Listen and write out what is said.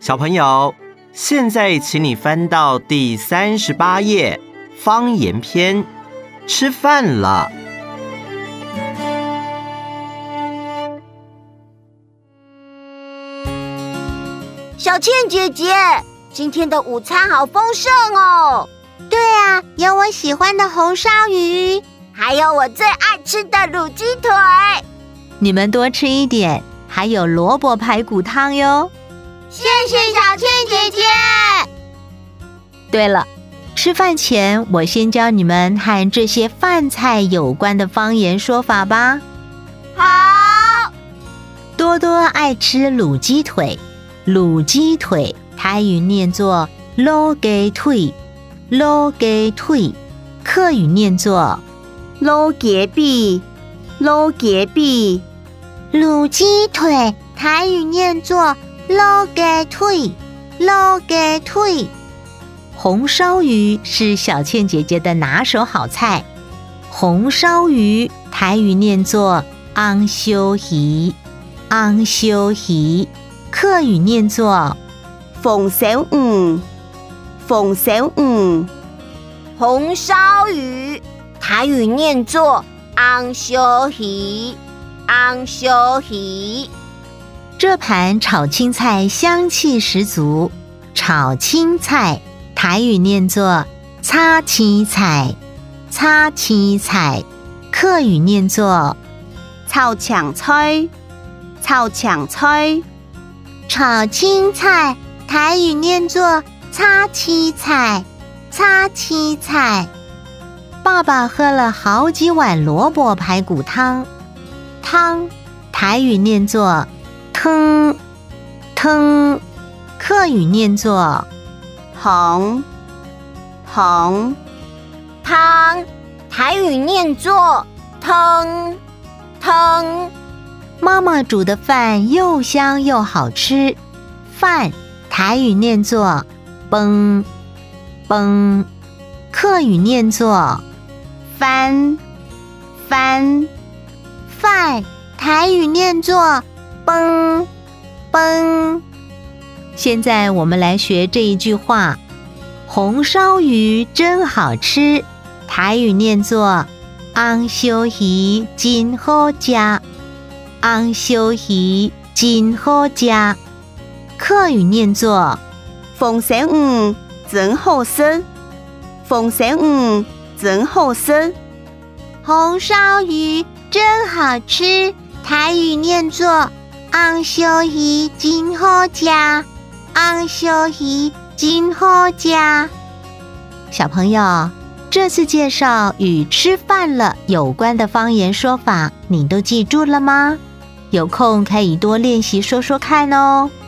小朋友，现在请你翻到第38页，方言篇，吃饭了。 小倩姐姐，今天的午餐好丰盛哦！ 对啊，有我喜欢的红烧鱼， 还有我最爱吃的卤鸡腿。 你们多吃一点，还有萝卜排骨汤哟。 谢谢小倩姐姐。 对了，吃饭前我先教你们和这些饭菜有关的方言说法吧。 好。 多多爱吃卤鸡腿，卤鸡腿台语念作卤鸡腿，卤鸡腿，客语念作卤鸡髀，卤鸡髀。 卤鸡腿台语念作卤鸡腿，卤鸡腿。 红烧鱼是小倩姐姐的拿手好菜，红烧鱼台语念作红烧鱼，红烧鱼，客语念作凤仙鱼，凤仙鱼。红烧鱼台语念作红烧鱼，红烧鱼。 这盘炒青菜香气十足，炒青菜台语念作炒青菜，炒青菜，客语念作炒青菜，炒青菜。 炒青菜台语念作炒青菜，炒青菜。 爸爸喝了好几碗萝卜排骨汤，汤台语念作汤，汤，客语念作汤，汤。汤台语念作汤，汤。 妈妈煮的饭又香又好吃，饭台语念作饭，饭，客语念作饭，饭。 饭台语念作饭，饭。 现在我们来学这一句话：红烧鱼真好吃，台语念作红烧鱼真好吃，红烧鱼真好吃，客语念作凤仙鱼真好吃，凤仙鱼真好吃。 红烧鱼真好吃，台语念作红烧鱼真好吃，红烧鱼真好吃。 小朋友，这次介绍与吃饭了有关的方言说法，你都记住了吗？有空可以多练习说说看哦。